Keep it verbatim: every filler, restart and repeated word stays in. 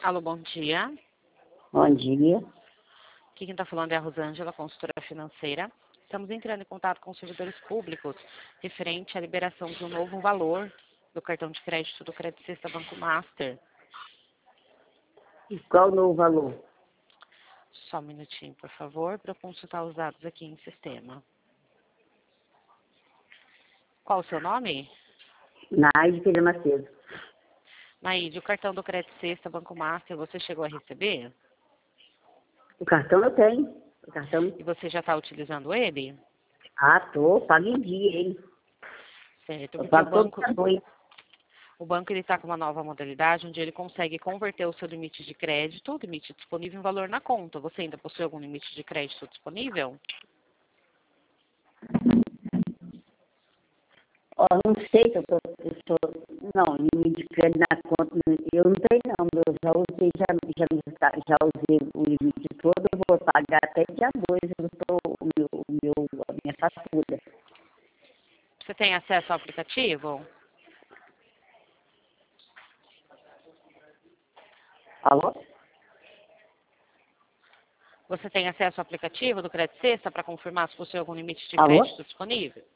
Alô, bom dia. Bom dia. Aqui quem está falando é a Rosângela, consultora financeira. Estamos entrando em contato com os servidores públicos referente à liberação de um novo valor do cartão de crédito do Credit Sexta Banco Master. E qual o novo valor? Só um minutinho, por favor, para eu consultar os dados aqui em sistema. Qual o seu nome? Naide Pereira Macedo. Naide, o cartão do Credit Sexta Banco Master, você chegou a receber? O cartão eu tenho. O cartão. E você já está utilizando ele? Ah, tô. Pago em dia, hein? Certo, Eu porque o pago banco, todo dia. o banco está com uma nova modalidade onde ele consegue converter o seu limite de crédito, o limite disponível, em valor na conta. Você ainda possui algum limite de crédito disponível? Ó, não sei se eu tô, eu tô. Não, limite de crédito na conta. Eu não tenho, não. Eu já usei, já, já, já, já usei o limite todo. Eu vou pagar até dia dois. Eu tô, o meu, o meu, a minha fatura. Você tem acesso ao aplicativo? Alô? Você tem acesso ao aplicativo do Credit Sexta para confirmar se possui algum limite de Alô? crédito disponível?